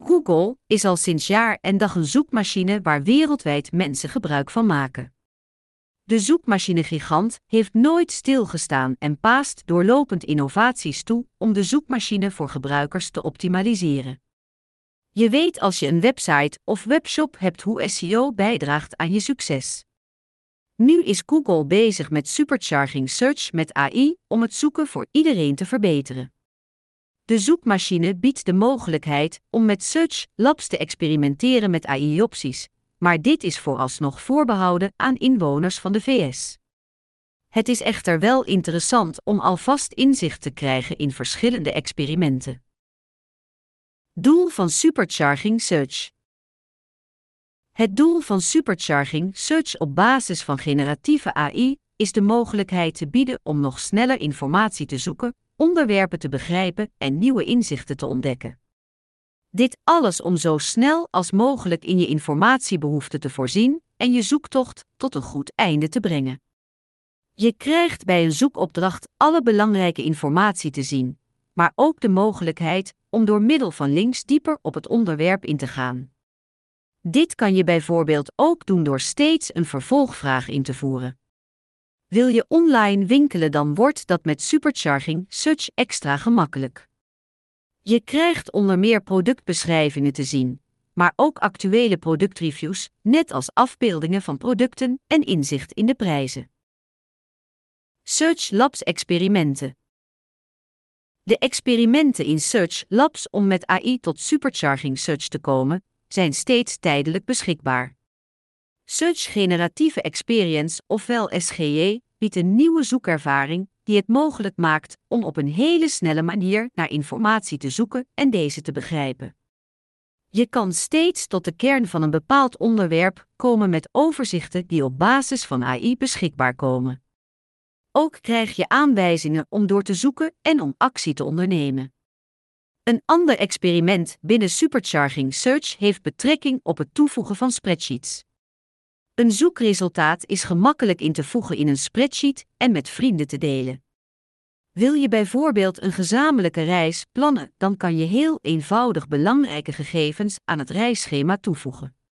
Google is al sinds jaar en dag een zoekmachine waar wereldwijd mensen gebruik van maken. De zoekmachinegigant heeft nooit stilgestaan en paast doorlopend innovaties toe om de zoekmachine voor gebruikers te optimaliseren. Je weet als je een website of webshop hebt hoe SEO bijdraagt aan je succes. Nu is Google bezig met Supercharging Search met AI om het zoeken voor iedereen te verbeteren. De zoekmachine biedt de mogelijkheid om met Search Labs te experimenteren met AI-opties, maar dit is vooralsnog voorbehouden aan inwoners van de VS. Het is echter wel interessant om alvast inzicht te krijgen in verschillende experimenten. Doel van Supercharging Search. Het doel van Supercharging Search op basis van generatieve AI is de mogelijkheid te bieden om nog sneller informatie te zoeken, onderwerpen te begrijpen en nieuwe inzichten te ontdekken. Dit alles om zo snel als mogelijk in je informatiebehoeften te voorzien en je zoektocht tot een goed einde te brengen. Je krijgt bij een zoekopdracht alle belangrijke informatie te zien, maar ook de mogelijkheid om door middel van links dieper op het onderwerp in te gaan. Dit kan je bijvoorbeeld ook doen door steeds een vervolgvraag in te voeren. Wil je online winkelen, dan wordt dat met Supercharging Search extra gemakkelijk. Je krijgt onder meer productbeschrijvingen te zien, maar ook actuele productreviews, net als afbeeldingen van producten en inzicht in de prijzen. Search Labs experimenten. De experimenten in Search Labs om met AI tot Supercharging Search te komen, zijn steeds tijdelijk beschikbaar. Search Generatieve Experience, ofwel SGE, biedt een nieuwe zoekervaring die het mogelijk maakt om op een hele snelle manier naar informatie te zoeken en deze te begrijpen. Je kan steeds tot de kern van een bepaald onderwerp komen met overzichten die op basis van AI beschikbaar komen. Ook krijg je aanwijzingen om door te zoeken en om actie te ondernemen. Een ander experiment binnen Supercharging Search heeft betrekking op het toevoegen van spreadsheets. Een zoekresultaat is gemakkelijk in te voegen in een spreadsheet en met vrienden te delen. Wil je bijvoorbeeld een gezamenlijke reis plannen, dan kan je heel eenvoudig belangrijke gegevens aan het reisschema toevoegen.